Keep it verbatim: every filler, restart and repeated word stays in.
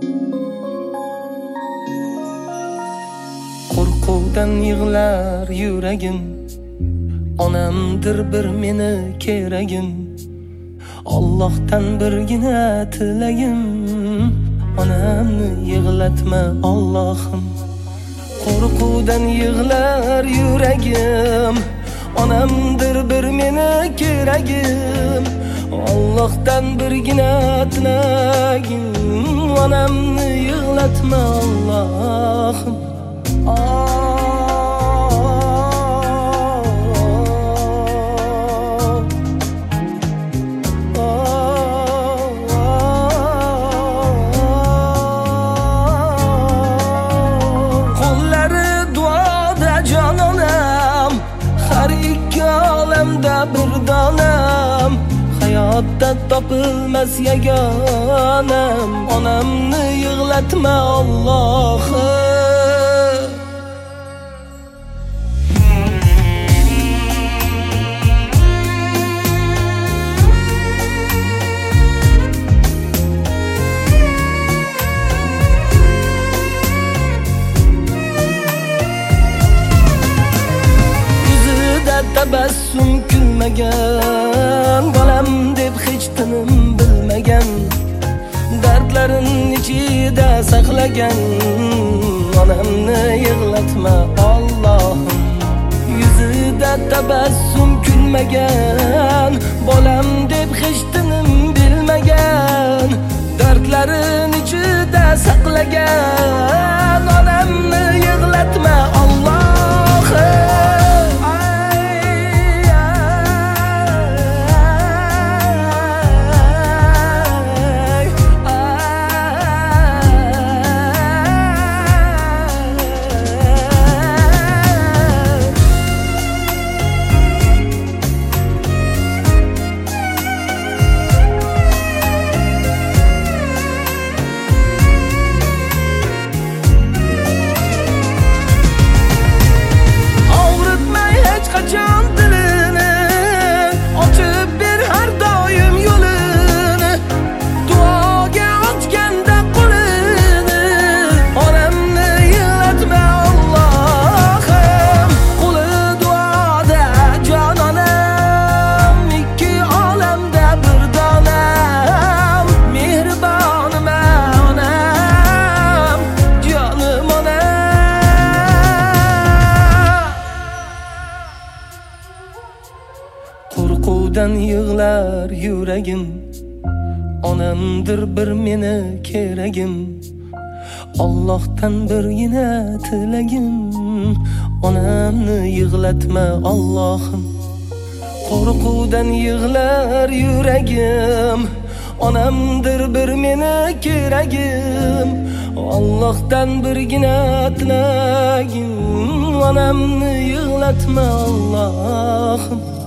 Qo'rquvdan yig'lar yuragim, onamdir bir meni keragim. Allohdan birgina tilagim, onamni yig'latma Allohim. Qo'rquvdan yig'lar yuragim, onamdir bir meni keragim. Allohdan birgina tilagim, onamni yig'latma Allohim. Bir donam hayotda topilmas yagonam, onamni yig'latma Allohim. Yuzida tabassum kulmagan, bolam deb hech tinim bilmagan, dardlarin ichida saqlagan, onamni yig'latma Allohim. Yuzida tabassum kulmagan, bolam deb hech tinim bilmagan, dardlarin ichida saqlagan, onamni yig'latma Allohim. Qo'rquvdan yig'lar yuragim, onamdir bir meni keragim. Allohdan birgina tilagim, onamni yig'latma Allohim. Qo'rquvdan yig'lar yuragim, onamdir bir meni keragim. Allohdan birgina tilagim, onamni yig'latma Allohim.